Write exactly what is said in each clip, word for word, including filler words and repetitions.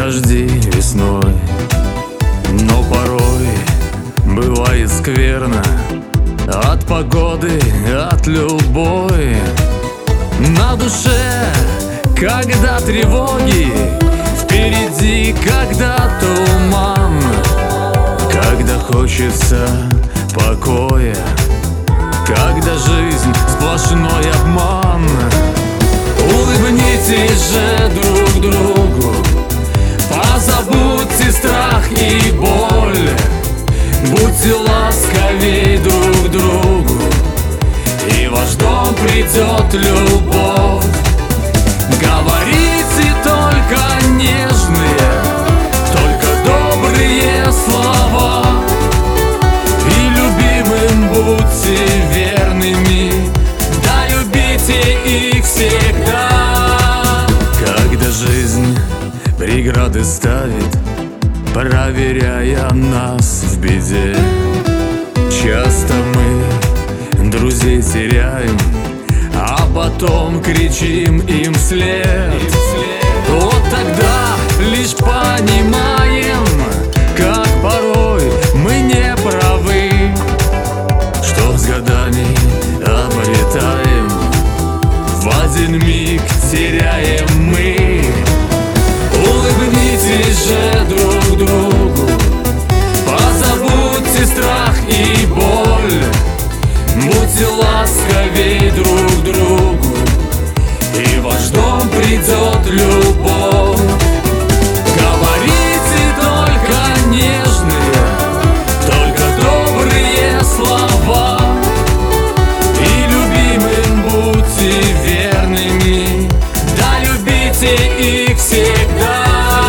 дожди весной, но порой бывает скверно от погоды, от любой. На душе, когда тревоги, впереди, когда туман, когда хочется покоя, когда жизнь сплошной обман. Улыбнитесь же друг другу, позабудьте страх и боль, будьте ласковей друг другу, и в ваш дом придет любовь. Говорите только нежные, только добрые слова, и любимым будьте верными, да любите их всегда. Когда жизнь преграды ставит, проверяя нас в беде, часто мы друзей теряем, а потом кричим им вслед. Вот тогда лишь понимаем, как порой мы не правы, что с годами обретаем, в один миг теряем мы. Улыбнитесь же друг другу, позабудьте страх и боль, будьте ласковей друг другу, и в ваш дом придет любовь. Говорите только нежные, только добрые слова, и любимым будьте верными, да любите их всегда.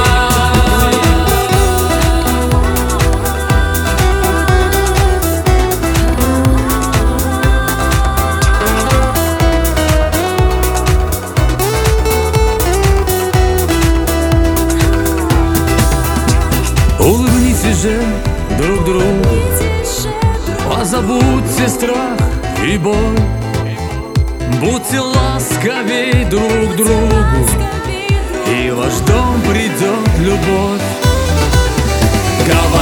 Улыбнитесь же друг другу, позабудьте страх и боль, будьте ласковей друг другу, и в ваш дом придет любовь.